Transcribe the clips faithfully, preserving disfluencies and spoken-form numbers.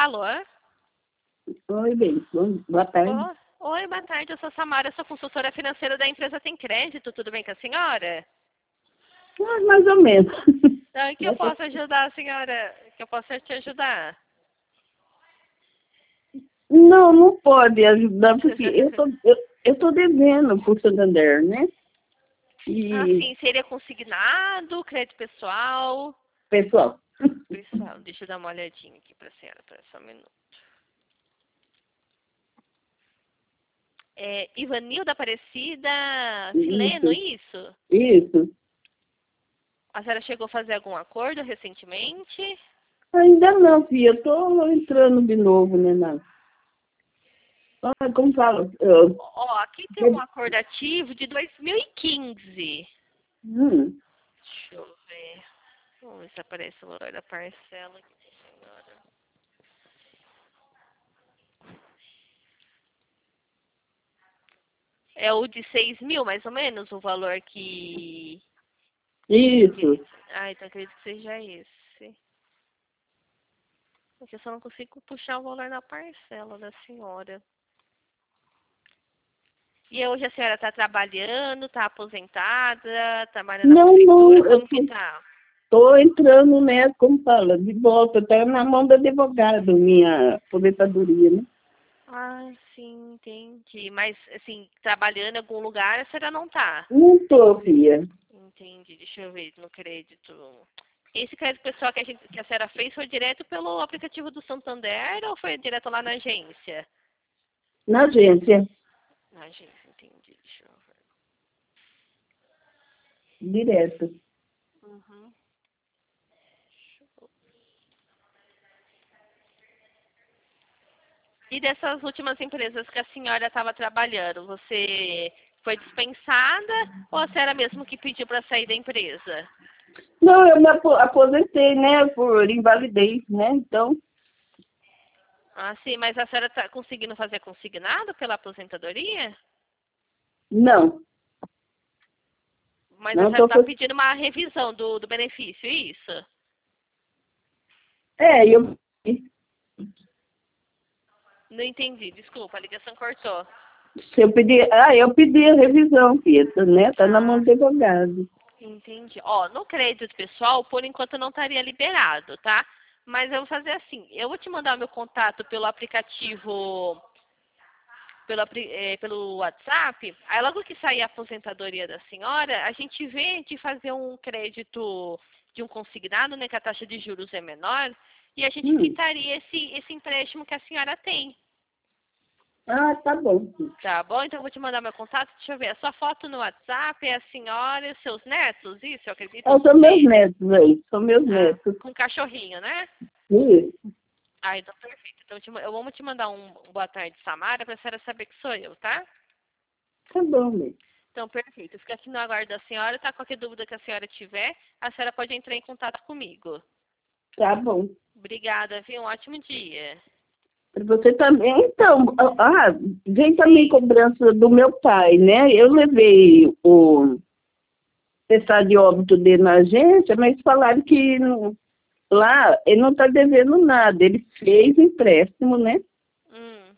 Alô? Oi, bem. Bom, boa tarde. Ô- Oi, boa tarde. Eu sou Samara, eu sou consultora financeira da empresa Tem Crédito. Tudo bem com a senhora? Ah, mais ou menos. Então, em que eu posso ajudar a senhora? Que eu possa te ajudar? Não, não pode ajudar, porque eu tô, eu, eu tô devendo pro Santander, né? Ah, E, sim. Seria consignado, crédito pessoal? pessoal, Pessoal, deixa eu dar uma olhadinha aqui pra senhora, para só um minuto. É, Ivanilda Aparecida Fileno, isso, isso? isso. A senhora chegou a fazer algum acordo recentemente? Ainda não, filha, eu tô entrando de novo, né, na... Ah, como fala? Eu, Ó, aqui tem um acordo ativo de dois mil e quinze. hum, Deixa eu ver. Vamos ver se aparece o valor da parcela aqui, senhora. É o de seis mil, mais ou menos, o valor que... isso. que... Ah, então acredito que seja esse. Porque eu só não consigo puxar o valor da parcela da senhora. E hoje a senhora está trabalhando, está aposentada, trabalhando na Não, prefeitura, não, eu como que tô, tá? tô entrando, né, como fala, de volta, tá na mão do advogado, minha aposentadoria, né? Ah, sim, entendi. Mas, assim, trabalhando em algum lugar, a senhora não tá? Não tô, filha. Entendi, deixa eu ver no crédito. Esse crédito pessoal que a, gente, que a senhora fez foi direto pelo aplicativo do Santander ou foi direto lá na agência? Na agência, Na agência, entendi, deixa eu direto. ver. Uhum. E dessas últimas empresas que a senhora estava trabalhando, você foi dispensada ou a senhora mesmo que pediu para sair da empresa? Não, eu me apo- aposentei, né, por invalidez, né, então, Ah, sim, mas a senhora está conseguindo fazer consignado pela aposentadoria? não, Mas a não senhora tô, está faz- pedindo uma revisão do, do benefício, é isso? é, eu, Não entendi, desculpa, a ligação cortou. se eu pedi, ah, eu pedi a revisão, filha, tá, né, tá na mão Ah, do advogado. entendi. Ó, no crédito pessoal, por enquanto não estaria liberado, tá? Mas eu vou fazer assim, eu vou te mandar o meu contato pelo aplicativo, pelo, apli- eh, pelo WhatsApp. Aí logo que sair a aposentadoria da senhora, a gente vê de fazer um crédito de um consignado, né, que a taxa de juros é menor, e a gente Hum, quitaria esse, esse empréstimo que a senhora tem. ah, tá bom, filha. Tá bom? Então eu vou te mandar meu contato. Deixa eu ver. A sua foto no WhatsApp é a senhora e os seus netos? Isso, eu acredito. Ah, Os são meus seis. netos aí, são meus Ah, netos. com cachorrinho, né? Isso, Ah, então perfeito. Então eu, te ma- eu vou te mandar um um boa tarde, Samara, pra senhora saber que sou eu, tá? tá bom, né, Então, perfeito. Fica aqui no aguardo da senhora, tá? Qualquer dúvida que a senhora tiver, a senhora pode entrar em contato comigo. tá bom. Obrigada, viu? Um ótimo dia. Pra você também, então, ah, vem também Sim. cobrança do meu pai, né, eu levei o testar de óbito dele na agência, mas falaram que não- lá ele não está devendo nada. Ele fez o empréstimo, né? Hum.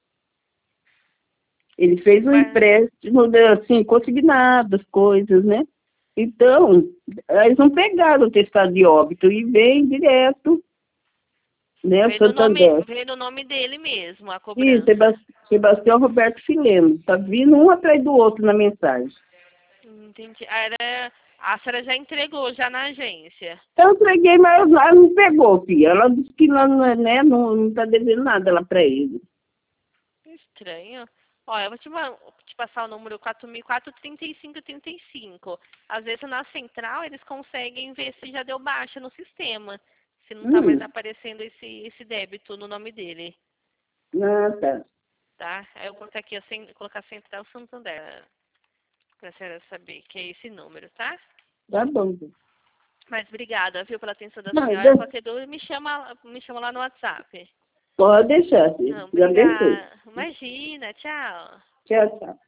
Ele fez o Mas, empréstimo, de, assim, consignado, as coisas, né? Então, eles não pegaram o testado de óbito e vem direto, né? O vê no nome, Santander. vê no nome dele mesmo, a E cobrança. Sebas- Sebastião Roberto Fileno. Tá vindo um atrás do outro na mensagem. Entendi. Ah, era, a senhora já entregou já na agência. Eu entreguei, mas ela não pegou, filha. Ela disse que não, não, é, né, não, não tá devendo nada lá para ele. Estranho. Ó, eu vou te, ma- te passar o número quatro mil e quatro, trinta e cinco, trinta e cinco. Às vezes na central eles conseguem ver se já deu baixa no sistema. Se não tá mais Hum, aparecendo esse, esse débito no nome dele, ah, tá. tá? Aí eu vou colocar aqui, a cen- colocar Central Santander, pra senhora saber que é esse número, tá? Tá bom. Mas obrigada, viu, pela atenção da senhora. Nada. Qualquer dúvida, me chama, me chama lá no WhatsApp. Pode deixar, filho. Não, Já abençoe. obrigada. Imagina, tchau. Tchau, tchau.